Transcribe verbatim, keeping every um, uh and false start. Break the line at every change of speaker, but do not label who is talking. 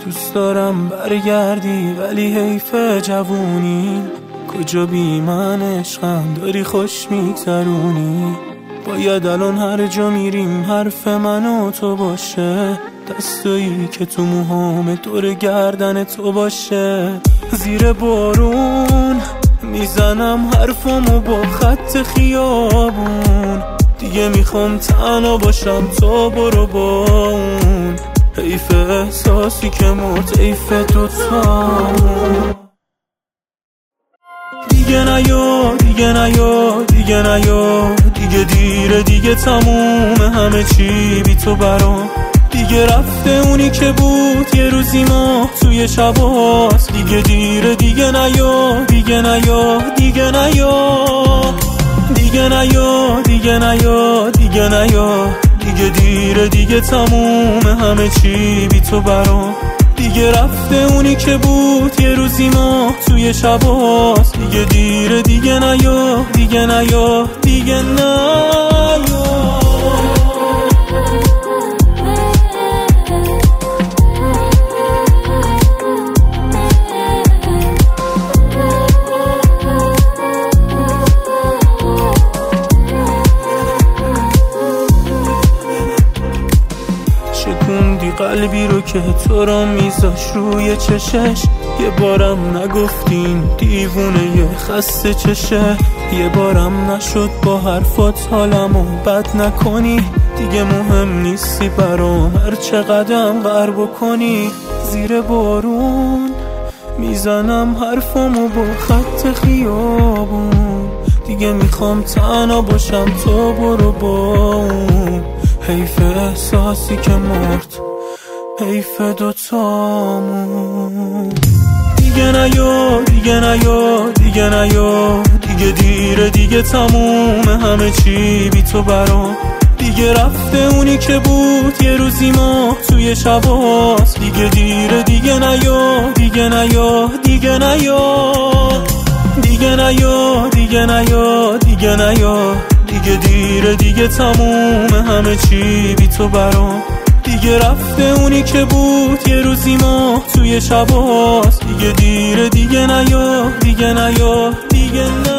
دوست دارم برگردی ولی حیف جوونی، کجا بی من عشقم داری خوش میگذرونی. باید الان هر جا میریم حرف من و تو باشه، دستایی که تو موهام دور گردن تو باشه. زیر بارون میزنم حرفمو با خط خیابون، دیگه میخوام تنها باشم تا برو با اون. حیف احساسی که مرد، حیف دوتامون. دیگه نیا دیگه نیا دیگه نیا، دیگه دیره دیگه تموم همه چی بی تو برام. دیگه رفته اونی که بود یه روزی ما توی شباست. دیگه دیره دیگه نیا دیگه نیا دیگه نیا دیگه نیا دیگه نیا دیگه نیا. دیگه دیره دیگه تموم همه چی بی تو برام. دیگه رفته اونی که بود یه روزی ما توی شباست. دیگه دیره دیگه نیا دیگه نیا دیگه نیا. شکوندی قلبی رو که تو را میذاش روی چشش. یه بارم نگفتین دیوونه یه خسته چشه. یه بارم نشد با حرفات حالمو بد نکنی. دیگه مهم نیستی برام هر چقدرم غر بکنی. زیر بارون میزنم حرفمو با خط خیابون، دیگه میخوام تنها باشم تا برو با اون. حیف احساسی که مرد، حیف دوتامون. دیگه نیا دیگه نیا دیگه نیا، دیگه دیره دیگه تموم همه چی بی تو برام. دیگه رفته اونی که بود یه روزی ما توی شباست. دیگه دیره دیگه نیا دیگه نیا دیگه نیا دیگه نیا دیگه نیا دیگه نیا. دیگه دیره دیگه تموم همه چی بی تو برام. دیگه رفته اونی که بود یه روزی ما توی شباست. دیگه دیره دیگه نیا دیگه نیا دیگه نیا.